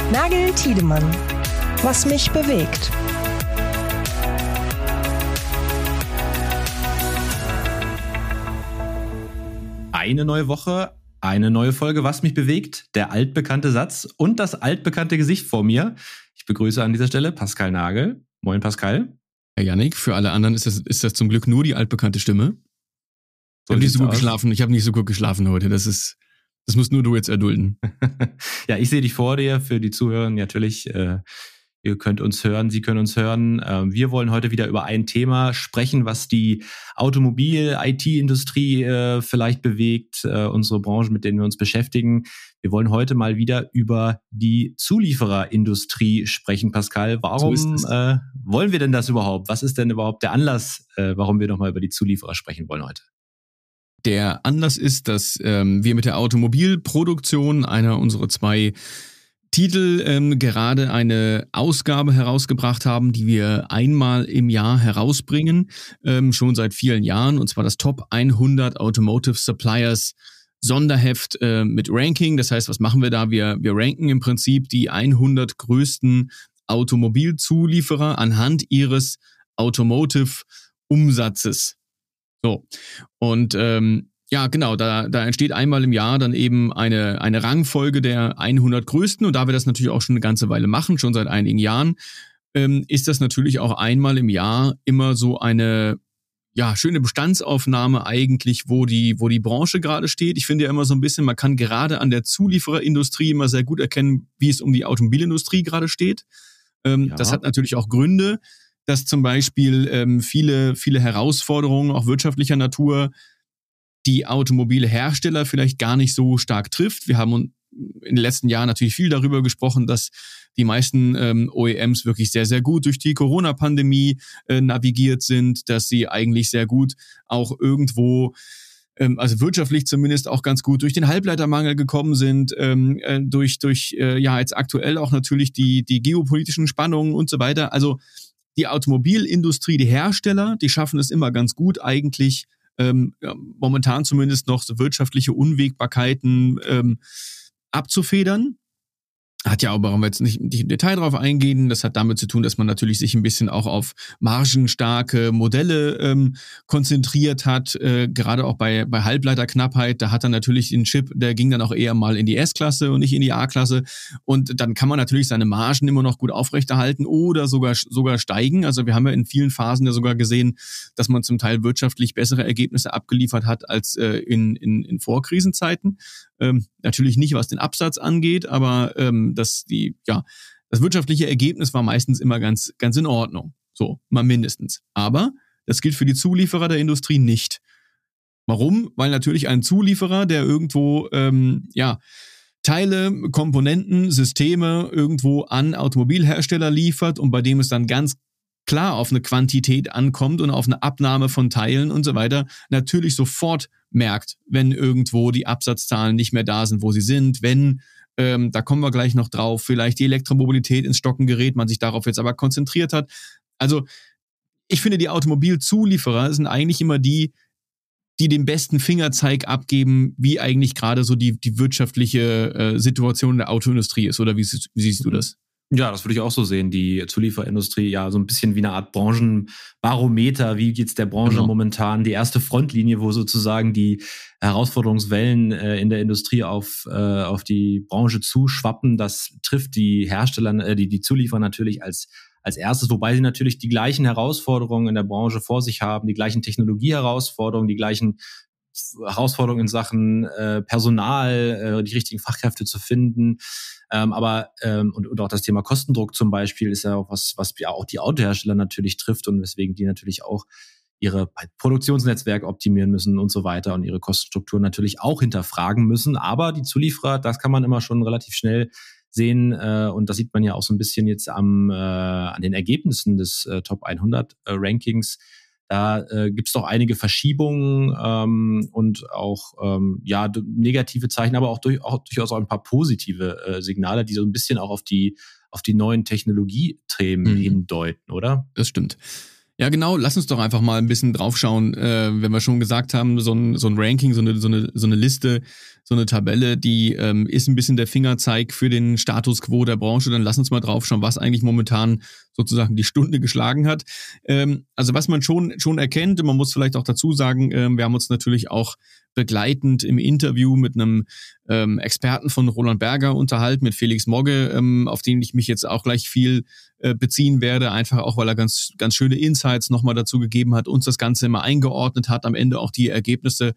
Nagel Tiedemann. Was mich bewegt. Eine neue Woche, eine neue Folge, was mich bewegt, der altbekannte Satz und das altbekannte Gesicht vor mir. Ich begrüße an dieser Stelle Pascal Nagel. Moin Pascal. Herr Yannick, für alle anderen ist das zum Glück nur die altbekannte Stimme. Ich habe nicht so gut geschlafen heute. Das musst nur du jetzt erdulden. Ja, ich sehe dich vor dir, für die Zuhörer natürlich. Ihr könnt uns hören, Sie können uns hören. Wir wollen heute wieder über ein Thema sprechen, was die Automobil-IT-Industrie vielleicht bewegt, unsere Branchen, mit denen wir uns beschäftigen. Wir wollen heute mal wieder über die Zuliefererindustrie sprechen, Pascal. Warum wollen wir denn das überhaupt? Was ist denn überhaupt der Anlass, warum wir nochmal über die Zulieferer sprechen wollen heute? Der Anlass ist, dass wir mit der Automobilproduktion, einer unserer zwei Titel, gerade eine Ausgabe herausgebracht haben, die wir einmal im Jahr herausbringen, schon seit vielen Jahren, und zwar das Top 100 Automotive Suppliers Sonderheft mit Ranking. Das heißt, was machen wir da? Wir ranken im Prinzip die 100 größten Automobilzulieferer anhand ihres Automotive-Umsatzes. So, und ja, genau, da entsteht einmal im Jahr dann eben eine Rangfolge der 100 größten, und da wir das natürlich auch schon eine ganze Weile machen, schon seit einigen Jahren, ist das natürlich auch einmal im Jahr immer so eine schöne Bestandsaufnahme eigentlich, wo die Branche gerade steht. Ich finde ja immer so ein bisschen, man kann gerade an der Zuliefererindustrie immer sehr gut erkennen, wie es um die Automobilindustrie gerade steht. Das hat natürlich auch Gründe, dass zum Beispiel viele Herausforderungen auch wirtschaftlicher Natur die Automobilhersteller vielleicht gar nicht so stark trifft. Wir haben in den letzten Jahren natürlich viel darüber gesprochen, dass die meisten OEMs wirklich sehr, sehr gut durch die Corona-Pandemie navigiert sind, dass sie eigentlich sehr gut auch irgendwo, also wirtschaftlich zumindest auch ganz gut durch den Halbleitermangel gekommen sind, durch jetzt aktuell auch natürlich die geopolitischen Spannungen und so weiter. Also die Automobilindustrie, die Hersteller, die schaffen es immer ganz gut eigentlich, momentan zumindest noch so wirtschaftliche Unwägbarkeiten abzufedern. Hat ja aber, wenn wir jetzt nicht im Detail drauf eingehen, das hat damit zu tun, dass man natürlich sich ein bisschen auch auf margenstarke Modelle konzentriert hat, gerade auch bei Halbleiterknappheit. Da hat er natürlich den Chip, der ging dann auch eher mal in die S-Klasse und nicht in die A-Klasse, und dann kann man natürlich seine Margen immer noch gut aufrechterhalten oder sogar steigen. Also wir haben ja in vielen Phasen ja sogar gesehen, dass man zum Teil wirtschaftlich bessere Ergebnisse abgeliefert hat als in Vorkrisenzeiten. Natürlich nicht, was den Absatz angeht, aber das wirtschaftliche Ergebnis war meistens immer ganz, ganz in Ordnung. So, mal mindestens. Aber das gilt für die Zulieferer der Industrie nicht. Warum? Weil natürlich ein Zulieferer, der irgendwo Teile, Komponenten, Systeme irgendwo an Automobilhersteller liefert und bei dem es dann ganz klar auf eine Quantität ankommt und auf eine Abnahme von Teilen und so weiter, natürlich sofort merkt, wenn irgendwo die Absatzzahlen nicht mehr da sind, wo sie sind, wenn, da kommen wir gleich noch drauf, vielleicht die Elektromobilität ins Stocken gerät, man sich darauf jetzt aber konzentriert hat. Also ich finde, die Automobilzulieferer sind eigentlich immer die den besten Fingerzeig abgeben, wie eigentlich gerade so die wirtschaftliche Situation der Autoindustrie ist. Oder wie siehst du das? Ja, das würde ich auch so sehen. Die Zulieferindustrie, ja, so ein bisschen wie eine Art Branchenbarometer. Wie geht's der Branche momentan? Die erste Frontlinie, wo sozusagen die Herausforderungswellen in der Industrie auf die Branche zuschwappen. Das trifft die Hersteller, die Zulieferer natürlich als erstes, wobei sie natürlich die gleichen Herausforderungen in der Branche vor sich haben, die gleichen Technologieherausforderungen, die gleichen Herausforderungen in Sachen Personal, die richtigen Fachkräfte zu finden. Aber auch das Thema Kostendruck zum Beispiel ist ja auch was ja auch die Autohersteller natürlich trifft und weswegen die natürlich auch ihre Produktionsnetzwerke optimieren müssen und so weiter und ihre Kostenstruktur natürlich auch hinterfragen müssen. Aber die Zulieferer, das kann man immer schon relativ schnell sehen, und das sieht man ja auch so ein bisschen jetzt an den Ergebnissen des Top 100 Rankings. Da gibt's doch einige Verschiebungen und auch negative Zeichen, aber auch durchaus auch ein paar positive Signale, die so ein bisschen auch auf die neuen Technologiethemen hindeuten, oder? Das stimmt. Ja, genau. Lass uns doch einfach mal ein bisschen draufschauen, wenn wir schon gesagt haben, so ein Ranking, so eine Liste, so eine Tabelle, die ist ein bisschen der Fingerzeig für den Status quo der Branche. Dann lass uns mal draufschauen, was eigentlich momentan sozusagen die Stunde geschlagen hat. Also was man schon erkennt, man muss vielleicht auch dazu sagen, wir haben uns natürlich auch begleitend im Interview mit einem Experten von Roland Berger unterhalten, mit Felix Mogge, auf den ich mich jetzt auch gleich viel beziehen werde, einfach auch, weil er ganz, ganz schöne Insights nochmal dazu gegeben hat, uns das Ganze immer eingeordnet hat, am Ende auch die Ergebnisse.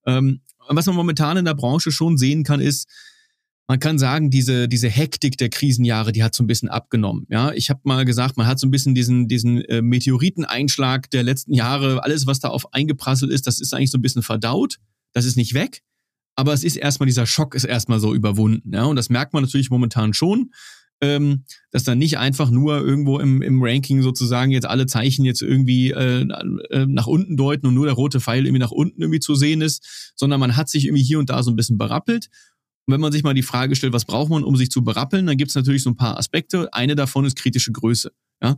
Was man momentan in der Branche schon sehen kann, ist, man kann sagen, diese Hektik der Krisenjahre, die hat so ein bisschen abgenommen. Ja, ich habe mal gesagt, man hat so ein bisschen diesen Meteoriteneinschlag der letzten Jahre, alles, was da auf eingeprasselt ist, das ist eigentlich so ein bisschen verdaut. Das ist nicht weg, aber es ist erstmal, dieser Schock ist erstmal so überwunden. Ja, und das merkt man natürlich momentan schon, dass dann nicht einfach nur irgendwo im Ranking sozusagen jetzt alle Zeichen jetzt irgendwie nach unten deuten und nur der rote Pfeil irgendwie nach unten irgendwie zu sehen ist, sondern man hat sich irgendwie hier und da so ein bisschen berappelt. Und wenn man sich mal die Frage stellt, was braucht man, um sich zu berappeln, dann gibt es natürlich so ein paar Aspekte. Eine davon ist kritische Größe. Ja?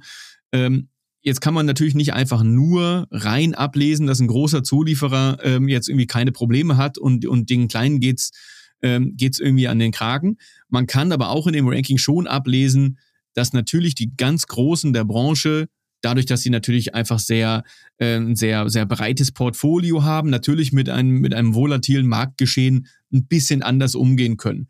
Jetzt kann man natürlich nicht einfach nur rein ablesen, dass ein großer Zulieferer jetzt irgendwie keine Probleme hat und den Kleinen geht's irgendwie an den Kragen. Man kann aber auch in dem Ranking schon ablesen, dass natürlich die ganz Großen der Branche, dadurch, dass sie natürlich einfach sehr breites Portfolio haben, natürlich mit einem volatilen Marktgeschehen ein bisschen anders umgehen können.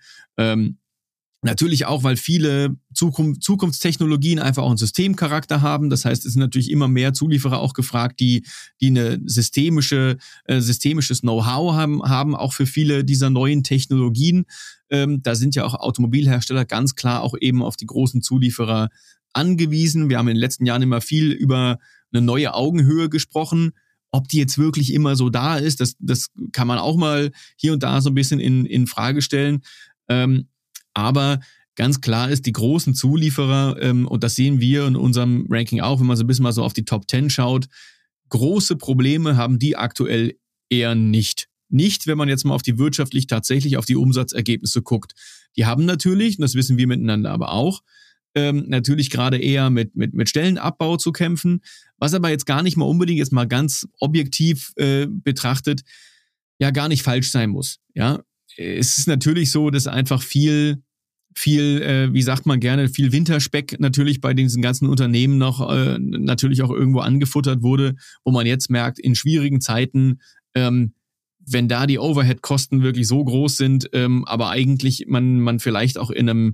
Natürlich auch, weil viele Zukunftstechnologien einfach auch einen Systemcharakter haben. Das heißt, es sind natürlich immer mehr Zulieferer auch gefragt, die eine systemisches Know-how haben, auch für viele dieser neuen Technologien. Da sind ja auch Automobilhersteller ganz klar auch eben auf die großen Zulieferer angewiesen. Wir haben in den letzten Jahren immer viel über eine neue Augenhöhe gesprochen. Ob die jetzt wirklich immer so da ist, das kann man auch mal hier und da so ein bisschen in Frage stellen. Aber ganz klar ist, die großen Zulieferer, und das sehen wir in unserem Ranking auch, wenn man so ein bisschen mal so auf die Top 10 schaut, große Probleme haben die aktuell eher nicht. Nicht, wenn man jetzt mal wirtschaftlich tatsächlich auf die Umsatzergebnisse guckt. Die haben natürlich, und das wissen wir miteinander aber auch, natürlich gerade eher mit Stellenabbau zu kämpfen, was aber jetzt gar nicht mal unbedingt jetzt mal ganz objektiv betrachtet, ja gar nicht falsch sein muss. Ja, es ist natürlich so, dass einfach viel, wie sagt man gerne, viel Winterspeck natürlich bei diesen ganzen Unternehmen noch natürlich auch irgendwo angefuttert wurde, wo man jetzt merkt, in schwierigen Zeiten, wenn da die Overhead-Kosten wirklich so groß sind, aber eigentlich man vielleicht auch in einem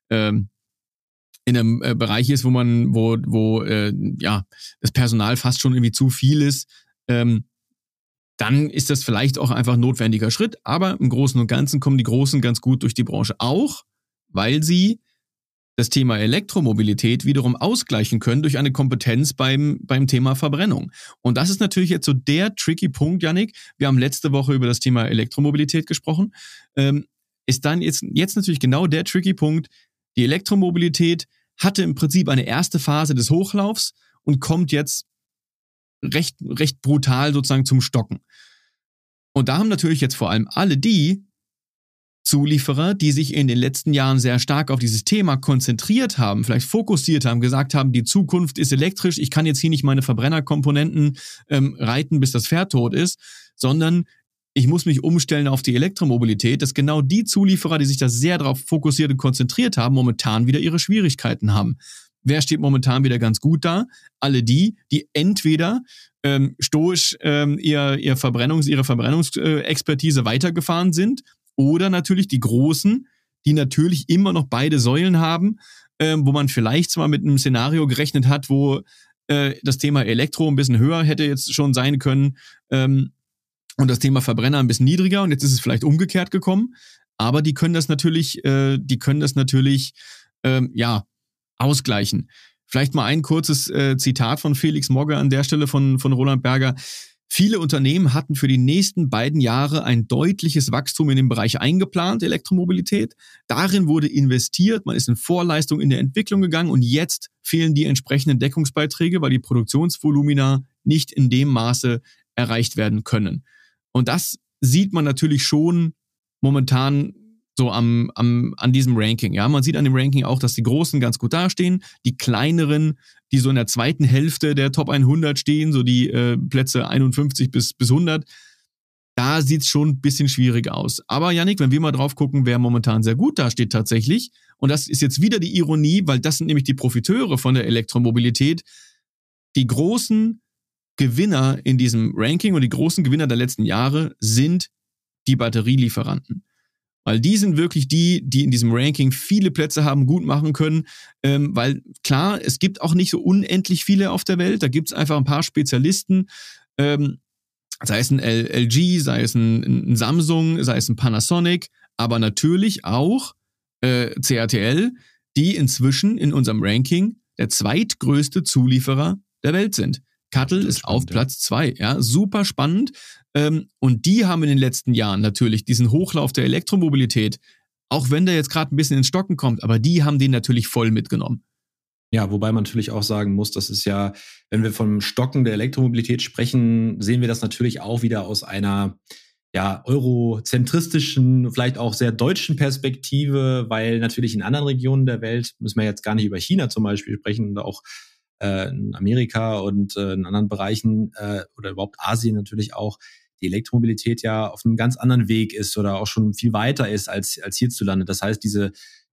Bereich ist, wo das Personal fast schon irgendwie zu viel ist, dann ist das vielleicht auch einfach ein notwendiger Schritt. Aber im Großen und Ganzen kommen die Großen ganz gut durch die Branche. Auch, weil sie das Thema Elektromobilität wiederum ausgleichen können durch eine Kompetenz beim Thema Verbrennung. Und das ist natürlich jetzt so der tricky Punkt, Yannick. Wir haben letzte Woche über das Thema Elektromobilität gesprochen. Ist dann jetzt natürlich genau der tricky Punkt. Die Elektromobilität hatte im Prinzip eine erste Phase des Hochlaufs und kommt jetzt recht brutal sozusagen zum Stocken. Und da haben natürlich jetzt vor allem alle die Zulieferer, die sich in den letzten Jahren sehr stark auf dieses Thema konzentriert haben, vielleicht fokussiert haben, gesagt haben, die Zukunft ist elektrisch, ich kann jetzt hier nicht meine Verbrennerkomponenten reiten, bis das Pferd tot ist, sondern ich muss mich umstellen auf die Elektromobilität, dass genau die Zulieferer, die sich da sehr darauf fokussiert und konzentriert haben, momentan wieder ihre Schwierigkeiten haben. Wer steht momentan wieder ganz gut da? Alle die entweder stoisch ihre Verbrennungsexpertise weitergefahren sind oder natürlich die Großen, die natürlich immer noch beide Säulen haben, wo man vielleicht zwar mit einem Szenario gerechnet hat, wo das Thema Elektro ein bisschen höher hätte jetzt schon sein können und das Thema Verbrenner ein bisschen niedriger und jetzt ist es vielleicht umgekehrt gekommen, aber die können das natürlich ausgleichen. Vielleicht mal ein kurzes Zitat von Felix Mogge an der Stelle von Roland Berger. Viele Unternehmen hatten für die nächsten beiden Jahre ein deutliches Wachstum in dem Bereich eingeplant, Elektromobilität. Darin wurde investiert, man ist in Vorleistung in der Entwicklung gegangen und jetzt fehlen die entsprechenden Deckungsbeiträge, weil die Produktionsvolumina nicht in dem Maße erreicht werden können. Und das sieht man natürlich schon momentan so an diesem Ranking. Ja, man sieht an dem Ranking auch, dass die Großen ganz gut dastehen, die Kleineren, die so in der zweiten Hälfte der Top 100 stehen, so die Plätze 51 bis 100. Da sieht's schon ein bisschen schwierig aus. Aber Yannick, wenn wir mal drauf gucken, wer momentan sehr gut dasteht tatsächlich, und das ist jetzt wieder die Ironie, weil das sind nämlich die Profiteure von der Elektromobilität, die großen Gewinner in diesem Ranking und die großen Gewinner der letzten Jahre sind die Batterielieferanten. Weil die sind wirklich die in diesem Ranking viele Plätze haben gut machen können, weil klar, es gibt auch nicht so unendlich viele auf der Welt, da gibt's einfach ein paar Spezialisten, sei es ein LG, sei es ein Samsung, sei es ein Panasonic, aber natürlich auch CATL, die inzwischen in unserem Ranking der zweitgrößte Zulieferer der Welt sind. CATL ist auf Platz 2, ja, super spannend. Und die haben in den letzten Jahren natürlich diesen Hochlauf der Elektromobilität, auch wenn der jetzt gerade ein bisschen ins Stocken kommt, aber die haben den natürlich voll mitgenommen. Ja, wobei man natürlich auch sagen muss, das ist ja, wenn wir vom Stocken der Elektromobilität sprechen, sehen wir das natürlich auch wieder aus einer eurozentristischen, vielleicht auch sehr deutschen Perspektive, weil natürlich in anderen Regionen der Welt, müssen wir jetzt gar nicht über China zum Beispiel sprechen und auch in Amerika und in anderen Bereichen oder überhaupt Asien natürlich auch, die Elektromobilität ja auf einem ganz anderen Weg ist oder auch schon viel weiter ist als hierzulande. Das heißt, diese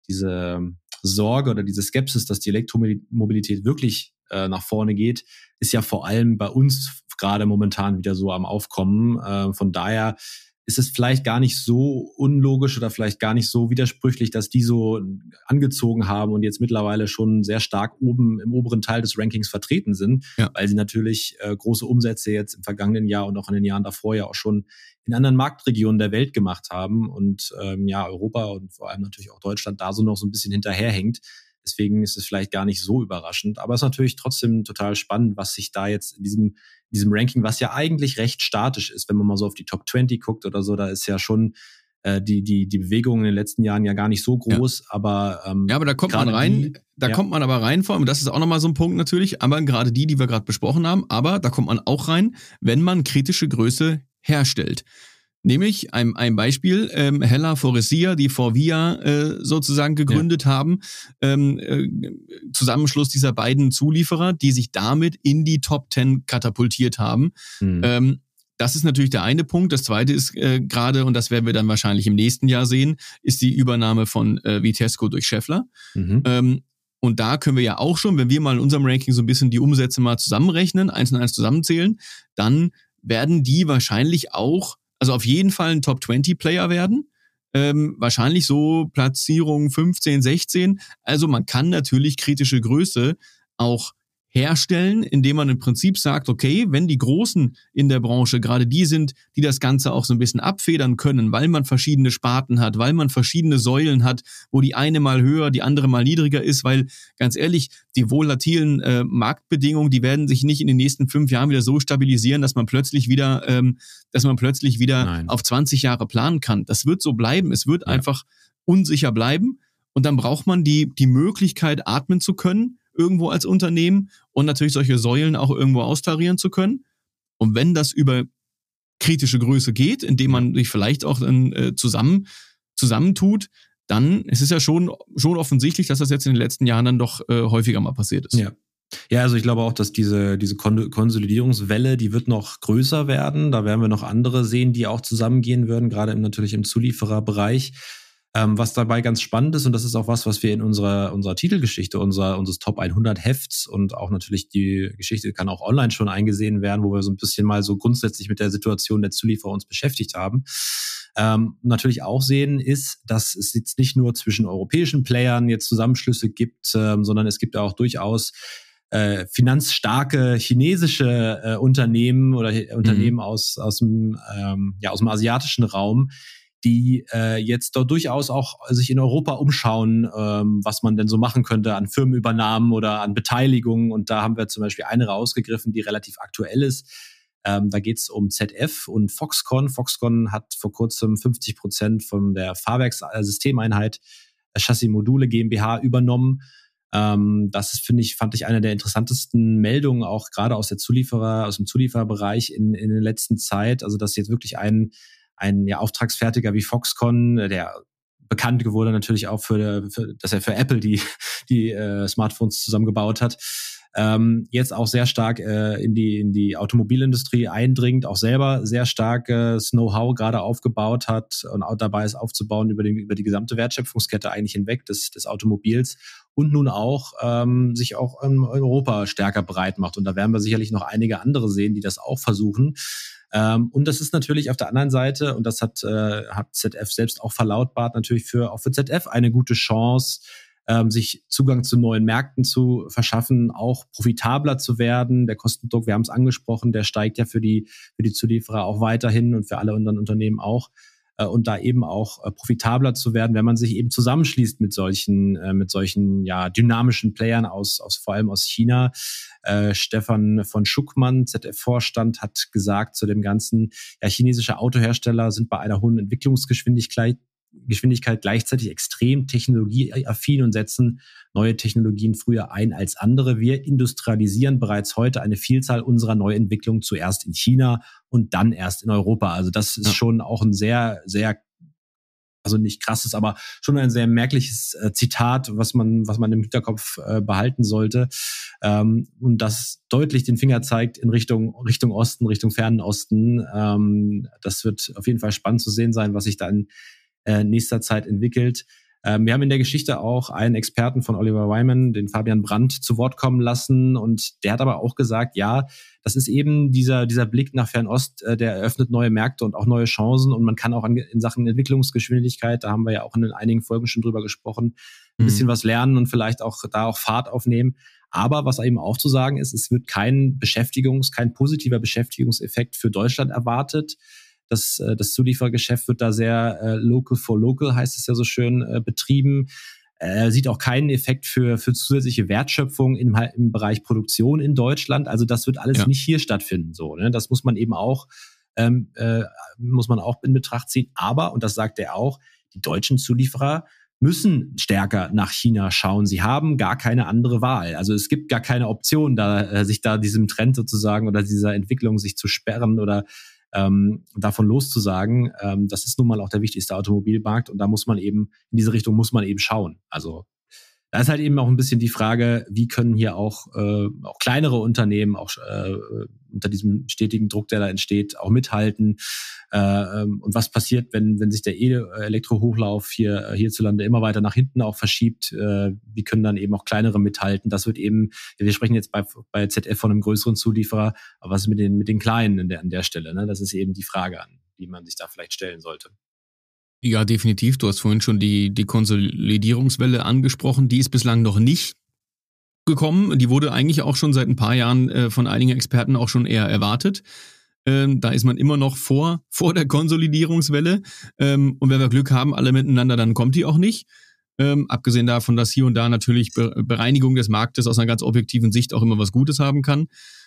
Sorge oder diese Skepsis, dass die Elektromobilität wirklich nach vorne geht, ist ja vor allem bei uns gerade momentan wieder so am Aufkommen. Von daher ist es vielleicht gar nicht so unlogisch oder vielleicht gar nicht so widersprüchlich, dass die so angezogen haben und jetzt mittlerweile schon sehr stark oben im oberen Teil des Rankings vertreten sind, weil sie natürlich große Umsätze jetzt im vergangenen Jahr und auch in den Jahren davor ja auch schon in anderen Marktregionen der Welt gemacht haben und Europa und vor allem natürlich auch Deutschland da so noch so ein bisschen hinterherhängt. Deswegen ist es vielleicht gar nicht so überraschend. Aber es ist natürlich trotzdem total spannend, was sich da jetzt in diesem Ranking, was ja eigentlich recht statisch ist, wenn man mal so auf die Top 20 guckt oder so, da ist ja schon die Bewegung in den letzten Jahren ja gar nicht so groß. Aber aber da kommt man rein, kommt man aber rein, vor allem, das ist auch nochmal so ein Punkt natürlich, aber gerade die wir gerade besprochen haben, aber da kommt man auch rein, wenn man kritische Größe herstellt. Nämlich ein Beispiel, Hella Faurecia, die Forvia sozusagen gegründet haben, Zusammenschluss dieser beiden Zulieferer, die sich damit in die Top 10 katapultiert haben. Das ist natürlich der eine Punkt. Das zweite ist gerade, und das werden wir dann wahrscheinlich im nächsten Jahr sehen, ist die Übernahme von Vitesco durch Schaeffler. Und da können wir ja auch schon, wenn wir mal in unserem Ranking so ein bisschen die Umsätze mal zusammenrechnen, 1 und 1 zusammenzählen, dann werden die wahrscheinlich auch, also auf jeden Fall ein Top-20-Player werden. Wahrscheinlich so Platzierung 15, 16. Also man kann natürlich kritische Größe auch herstellen, indem man im Prinzip sagt, okay, wenn die Großen in der Branche gerade die sind, die das Ganze auch so ein bisschen abfedern können, weil man verschiedene Sparten hat, weil man verschiedene Säulen hat, wo die eine mal höher, die andere mal niedriger ist, weil ganz ehrlich, die volatilen Marktbedingungen, die werden sich nicht in den nächsten 5 Jahren wieder so stabilisieren, dass man plötzlich wieder auf 20 Jahre planen kann. Das wird so bleiben. Es wird einfach unsicher bleiben. Und dann braucht man die Möglichkeit, atmen zu können, irgendwo als Unternehmen und natürlich solche Säulen auch irgendwo austarieren zu können. Und wenn das über kritische Größe geht, indem man sich vielleicht auch dann zusammentut, dann ist es ja schon offensichtlich, dass das jetzt in den letzten Jahren dann doch häufiger mal passiert ist. Ja, also ich glaube auch, dass diese Konsolidierungswelle, die wird noch größer werden. Da werden wir noch andere sehen, die auch zusammengehen würden, gerade natürlich im Zuliefererbereich. Was dabei ganz spannend ist, und das ist auch was wir in unserer Titelgeschichte, unseres Top 100 Hefts und auch natürlich die Geschichte kann auch online schon eingesehen werden, wo wir so ein bisschen mal so grundsätzlich mit der Situation der Zulieferer uns beschäftigt haben. Natürlich auch sehen ist, dass es jetzt nicht nur zwischen europäischen Playern jetzt Zusammenschlüsse gibt, sondern es gibt auch durchaus finanzstarke chinesische Unternehmen oder Unternehmen aus dem asiatischen Raum, die jetzt dort durchaus auch sich in Europa umschauen, was man denn so machen könnte an Firmenübernahmen oder an Beteiligungen. Und da haben wir zum Beispiel eine rausgegriffen, die relativ aktuell ist. Da geht es um ZF und Foxconn. Foxconn hat vor kurzem 50% von der Fahrwerkssystemeinheit Chassis Module GmbH übernommen. Das fand ich eine der interessantesten Meldungen, auch gerade aus dem Zuliefererbereich in der letzten Zeit. Also dass jetzt wirklich ein Auftragsfertiger wie Foxconn, der bekannt wurde natürlich auch dass er für Apple die Smartphones zusammengebaut hat, jetzt auch sehr stark in die Automobilindustrie eindringt, auch selber sehr starkes Know-how gerade aufgebaut hat und auch dabei ist aufzubauen über die gesamte Wertschöpfungskette eigentlich hinweg des Automobils und nun auch sich auch in Europa stärker breit macht. Und da werden wir sicherlich noch einige andere sehen, die das auch versuchen. Und das ist natürlich auf der anderen Seite, und das hat ZF selbst auch verlautbart, natürlich auch für ZF eine gute Chance, sich Zugang zu neuen Märkten zu verschaffen, auch profitabler zu werden. Der Kostendruck, wir haben es angesprochen, der steigt ja für die Zulieferer auch weiterhin und für alle unseren Unternehmen auch. Und da eben auch profitabler zu werden, wenn man sich eben zusammenschließt mit solchen dynamischen Playern vor allem aus China. Stefan von Schuckmann, ZF-Vorstand, hat gesagt zu dem Ganzen, chinesische Autohersteller sind bei einer hohen Entwicklungsgeschwindigkeit gleichzeitig extrem technologieaffin und setzen neue Technologien früher ein als andere. Wir industrialisieren bereits heute eine Vielzahl unserer Neuentwicklungen zuerst in China und dann erst in Europa. Also das ist schon auch ein sehr, sehr, also nicht krasses, aber schon ein sehr merkliches Zitat, was man im Hinterkopf behalten sollte. Und das deutlich den Finger zeigt in Richtung Osten, Richtung fernen Osten. Das wird auf jeden Fall spannend zu sehen sein, was sich da in nächster Zeit entwickelt. Wir haben in der Geschichte auch einen Experten von Oliver Wyman, den Fabian Brandt, zu Wort kommen lassen und der hat aber auch gesagt, ja, das ist eben dieser Blick nach Fernost, der eröffnet neue Märkte und auch neue Chancen und man kann auch in Sachen Entwicklungsgeschwindigkeit, da haben wir ja auch in einigen Folgen schon drüber gesprochen, ein bisschen was lernen und vielleicht auch Fahrt aufnehmen. Aber was eben auch zu sagen ist, es wird kein positiver Beschäftigungseffekt für Deutschland erwartet. Das Zuliefergeschäft wird da sehr local for local, heißt es ja so schön, betrieben. Sieht auch keinen Effekt für zusätzliche Wertschöpfung im Bereich Produktion in Deutschland. Also das wird alles nicht hier stattfinden. So, ne? Das muss man eben auch in Betracht ziehen. Aber, und das sagt er auch, die deutschen Zulieferer müssen stärker nach China schauen. Sie haben gar keine andere Wahl. Also es gibt gar keine Option, sich diesem Trend sozusagen oder dieser Entwicklung sich zu sperren oder davon loszusagen. Das ist nun mal auch der wichtigste Automobilmarkt und da muss man eben, in diese Richtung muss man eben schauen. Also da ist halt eben auch ein bisschen die Frage, wie können hier auch kleinere Unternehmen auch unter diesem stetigen Druck, der da entsteht, auch mithalten. Und was passiert, wenn sich der Elektrohochlauf hierzulande immer weiter nach hinten auch verschiebt? Wie können dann eben auch kleinere mithalten? Das wird eben, wir sprechen jetzt bei ZF von einem größeren Zulieferer, aber was ist mit den Kleinen an der Stelle? Ne? Das ist eben die Frage, an die man sich da vielleicht stellen sollte. Ja, definitiv. Du hast vorhin schon die Konsolidierungswelle angesprochen. Die ist bislang noch nicht gekommen. Die wurde eigentlich auch schon seit ein paar Jahren von einigen Experten auch schon eher erwartet. Da ist man immer noch vor der Konsolidierungswelle. Und wenn wir Glück haben, alle miteinander, dann kommt die auch nicht. Abgesehen davon, dass hier und da natürlich Bereinigung des Marktes aus einer ganz objektiven Sicht auch immer was Gutes haben kann.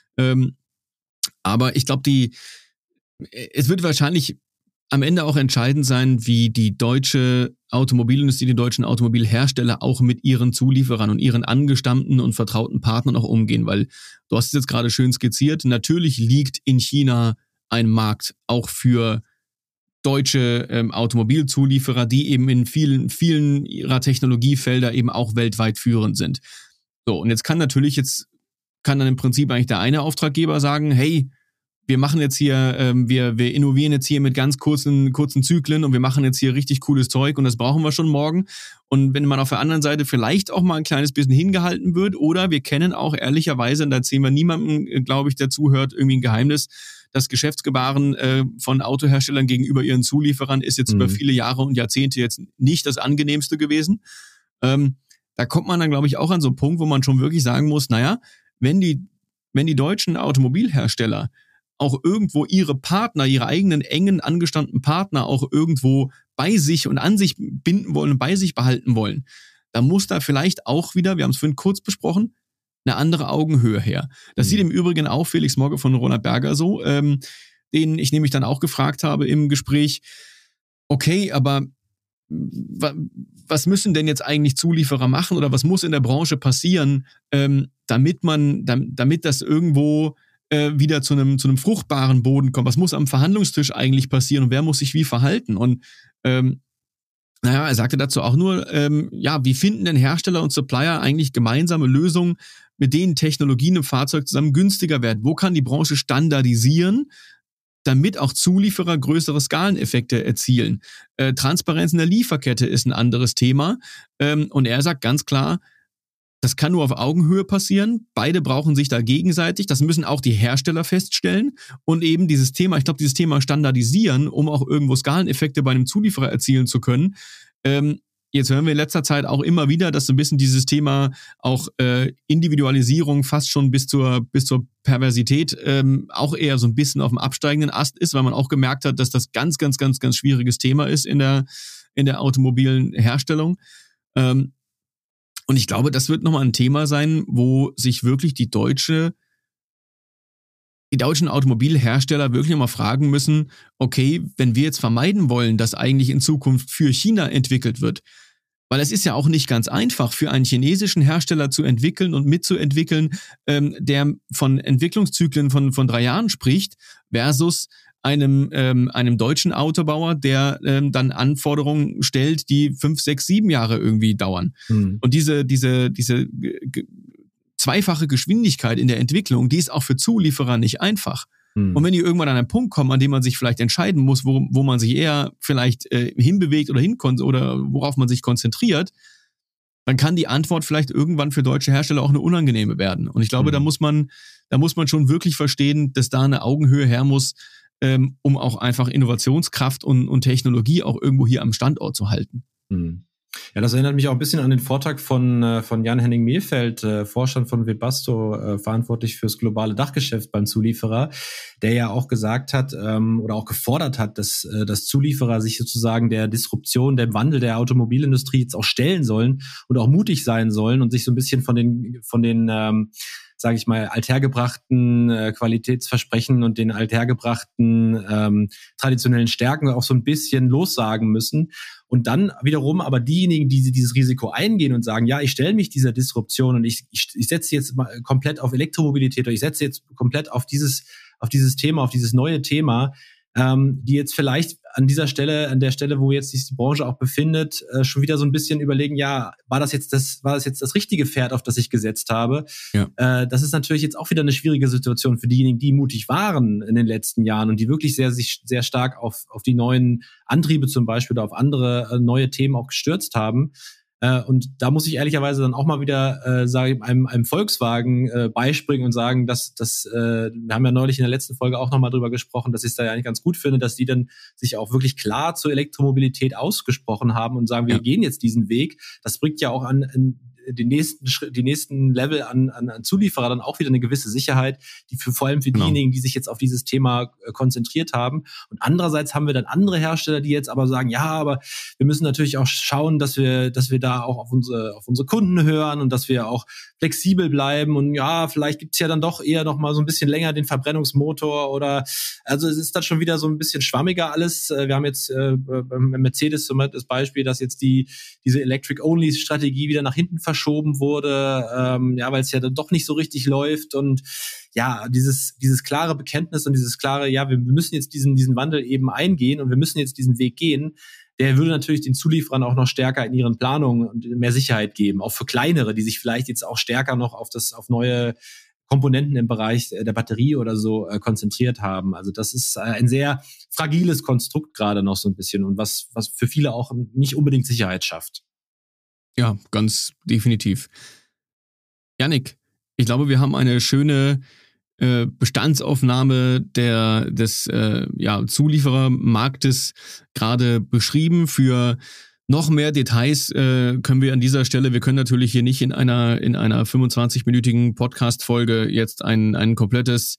Aber ich glaube, es wird wahrscheinlich am Ende auch entscheidend sein, wie die deutsche Automobilindustrie, die deutschen Automobilhersteller auch mit ihren Zulieferern und ihren angestammten und vertrauten Partnern auch umgehen, weil du hast es jetzt gerade schön skizziert, natürlich liegt in China ein Markt auch für deutsche Automobilzulieferer, die eben in vielen ihrer Technologiefelder eben auch weltweit führend sind. So, und jetzt kann dann im Prinzip eigentlich der eine Auftraggeber sagen, hey, wir machen jetzt hier, wir innovieren jetzt hier mit ganz kurzen Zyklen und wir machen jetzt hier richtig cooles Zeug und das brauchen wir schon morgen. Und wenn man auf der anderen Seite vielleicht auch mal ein kleines bisschen hingehalten wird oder wir kennen auch ehrlicherweise, und da erzählen wir niemandem, glaube ich, der zuhört, irgendwie ein Geheimnis, das Geschäftsgebaren von Autoherstellern gegenüber ihren Zulieferern ist jetzt über viele Jahre und Jahrzehnte jetzt nicht das angenehmste gewesen. Da kommt man dann, glaube ich, auch an so einen Punkt, wo man schon wirklich sagen muss, naja, wenn die deutschen Automobilhersteller auch irgendwo ihre Partner, ihre eigenen engen angestammten Partner auch irgendwo bei sich und an sich binden wollen und bei sich behalten wollen, dann muss da vielleicht auch wieder, wir haben es vorhin kurz besprochen, eine andere Augenhöhe her. Das sieht im Übrigen auch Felix Mogge von Roland Berger so, den ich nämlich dann auch gefragt habe im Gespräch, okay, aber was müssen denn jetzt eigentlich Zulieferer machen oder was muss in der Branche passieren, damit das irgendwo wieder zu einem fruchtbaren Boden kommt? Was muss am Verhandlungstisch eigentlich passieren und wer muss sich wie verhalten? Und er sagte dazu auch nur, wie finden denn Hersteller und Supplier eigentlich gemeinsame Lösungen, mit den Technologien im Fahrzeug zusammen günstiger werden? Wo kann die Branche standardisieren, damit auch Zulieferer größere Skaleneffekte erzielen? Transparenz in der Lieferkette ist ein anderes Thema. Und er sagt ganz klar, das kann nur auf Augenhöhe passieren. Beide brauchen sich da gegenseitig. Das müssen auch die Hersteller feststellen. Und eben dieses Thema standardisieren, um auch irgendwo Skaleneffekte bei einem Zulieferer erzielen zu können. Jetzt hören wir in letzter Zeit auch immer wieder, dass so ein bisschen dieses Thema auch Individualisierung fast schon bis zur Perversität auch eher so ein bisschen auf dem absteigenden Ast ist, weil man auch gemerkt hat, dass das ganz, ganz, ganz, ganz schwieriges Thema ist in der automobilen Herstellung. Und ich glaube, das wird nochmal ein Thema sein, wo sich wirklich die deutschen Automobilhersteller wirklich nochmal fragen müssen, okay, wenn wir jetzt vermeiden wollen, dass eigentlich in Zukunft für China entwickelt wird, weil es ist ja auch nicht ganz einfach für einen chinesischen Hersteller zu entwickeln und mitzuentwickeln, der von Entwicklungszyklen von 3 Jahren spricht, versus einem deutschen Autobauer, der dann Anforderungen stellt, die 5, 6, 7 Jahre irgendwie dauern. Mhm. Und diese zweifache Geschwindigkeit in der Entwicklung, die ist auch für Zulieferer nicht einfach. Mhm. Und wenn die irgendwann an einen Punkt kommen, an dem man sich vielleicht entscheiden muss, wo man sich eher vielleicht hinbewegt oder oder worauf man sich konzentriert, dann kann die Antwort vielleicht irgendwann für deutsche Hersteller auch eine unangenehme werden. Und ich glaube, da muss man schon wirklich verstehen, dass da eine Augenhöhe her muss, um auch einfach Innovationskraft und Technologie auch irgendwo hier am Standort zu halten. Mhm. Ja, das erinnert mich auch ein bisschen an den Vortrag von Jan-Henning Mehlfeld, Vorstand von Webasto, verantwortlich fürs globale Dachgeschäft beim Zulieferer, der ja auch gesagt hat oder auch gefordert hat, dass Zulieferer sich sozusagen der Disruption, dem Wandel der Automobilindustrie jetzt auch stellen sollen und auch mutig sein sollen und sich so ein bisschen von den sage ich mal, althergebrachten Qualitätsversprechen und den althergebrachten traditionellen Stärken auch so ein bisschen lossagen müssen. Und dann wiederum aber diejenigen, die dieses Risiko eingehen und sagen, ja, ich stelle mich dieser Disruption und ich setze jetzt mal komplett auf Elektromobilität oder ich setze jetzt komplett auf dieses Thema, auf dieses neue Thema, die jetzt vielleicht an der Stelle, wo jetzt sich die Branche auch befindet, schon wieder so ein bisschen überlegen, ja, war das jetzt das richtige Pferd, auf das ich gesetzt habe? Ja. Das ist natürlich jetzt auch wieder eine schwierige Situation für diejenigen, die mutig waren in den letzten Jahren und die wirklich sich sehr stark auf die neuen Antriebe zum Beispiel oder auf andere neue Themen auch gestürzt haben. Und da muss ich ehrlicherweise dann auch mal wieder einem Volkswagen beispringen und sagen, dass wir haben ja neulich in der letzten Folge auch nochmal drüber gesprochen, dass ich es da ja eigentlich ganz gut finde, dass die dann sich auch wirklich klar zur Elektromobilität ausgesprochen haben und sagen, wir gehen jetzt diesen Weg. Das bringt ja auch an die nächsten Level an Zulieferer dann auch wieder eine gewisse Sicherheit, die vor allem für diejenigen, die sich jetzt auf dieses Thema konzentriert haben. Und andererseits haben wir dann andere Hersteller, die jetzt aber sagen, ja, aber wir müssen natürlich auch schauen, dass wir da auch auf unsere Kunden hören und dass wir auch flexibel bleiben und ja, vielleicht gibt's ja dann doch eher noch mal so ein bisschen länger den Verbrennungsmotor oder also es ist dann schon wieder so ein bisschen schwammiger alles. Wir haben jetzt beim Mercedes zum Beispiel das Beispiel, dass jetzt diese Electric-Only-Strategie wieder nach hinten verschoben wurde, weil es ja dann doch nicht so richtig läuft und ja, dieses klare Bekenntnis und dieses klare, ja, wir müssen jetzt diesen Wandel eben eingehen und wir müssen jetzt diesen Weg gehen, der würde natürlich den Zulieferern auch noch stärker in ihren Planungen und mehr Sicherheit geben, auch für kleinere, die sich vielleicht jetzt auch stärker noch auf neue Komponenten im Bereich der Batterie oder so konzentriert haben. Also das ist ein sehr fragiles Konstrukt gerade noch so ein bisschen und was für viele auch nicht unbedingt Sicherheit schafft. Ja, ganz definitiv. Yannick, ich glaube, wir haben eine schöne Bestandsaufnahme des Zulieferermarktes gerade beschrieben. Für noch mehr Details können wir an dieser Stelle, wir können natürlich hier nicht in einer 25-minütigen Podcast-Folge jetzt ein komplettes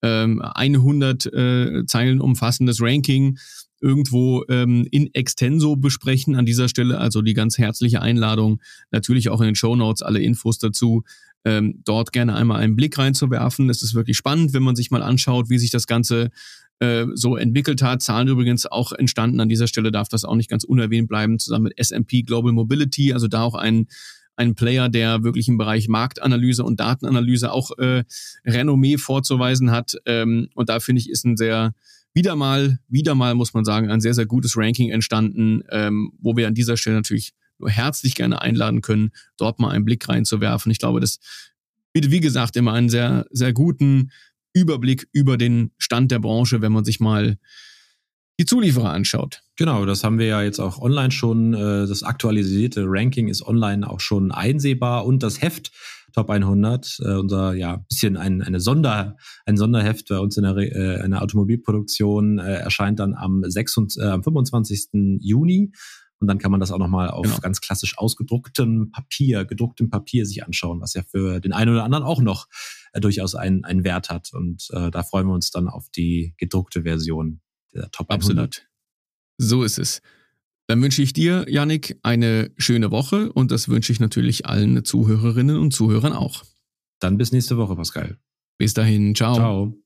100 Zeilen umfassendes Ranking irgendwo in extenso besprechen an dieser Stelle. Also die ganz herzliche Einladung, natürlich auch in den Shownotes alle Infos dazu, dort gerne einmal einen Blick reinzuwerfen. Es ist wirklich spannend, wenn man sich mal anschaut, wie sich das Ganze so entwickelt hat. Zahlen übrigens auch entstanden. An dieser Stelle darf das auch nicht ganz unerwähnt bleiben, zusammen mit S&P Global Mobility, also da auch ein Player, der wirklich im Bereich Marktanalyse und Datenanalyse auch Renommee vorzuweisen hat. Und da finde ich, ist ein wieder mal muss man sagen, ein sehr, sehr gutes Ranking entstanden, wo wir an dieser Stelle natürlich nur herzlich gerne einladen können, dort mal einen Blick reinzuwerfen. Ich glaube, das bietet, wie gesagt, immer einen sehr, sehr guten Überblick über den Stand der Branche, wenn man sich mal die Zulieferer anschaut. Genau, das haben wir ja jetzt auch online schon. Das aktualisierte Ranking ist online auch schon einsehbar und das Heft Top 100, unser bisschen ein Sonderheft bei uns in der Automobilproduktion erscheint dann am 25. Juni. Und dann kann man das auch nochmal auf ganz klassisch gedrucktem Papier sich anschauen, was ja für den einen oder anderen auch noch durchaus einen Wert hat. Und da freuen wir uns dann auf die gedruckte Version der Top 100. Absolut. So ist es. Dann wünsche ich dir, Yannick, eine schöne Woche und das wünsche ich natürlich allen Zuhörerinnen und Zuhörern auch. Dann bis nächste Woche, Pascal. Bis dahin, ciao. Ciao.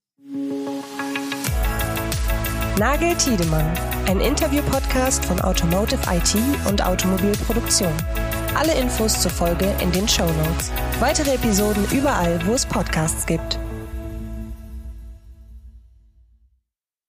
Nagel Tiedemann, ein Interview-Podcast von Automotive IT und Automobilproduktion. Alle Infos zur Folge in den Shownotes. Weitere Episoden überall, wo es Podcasts gibt.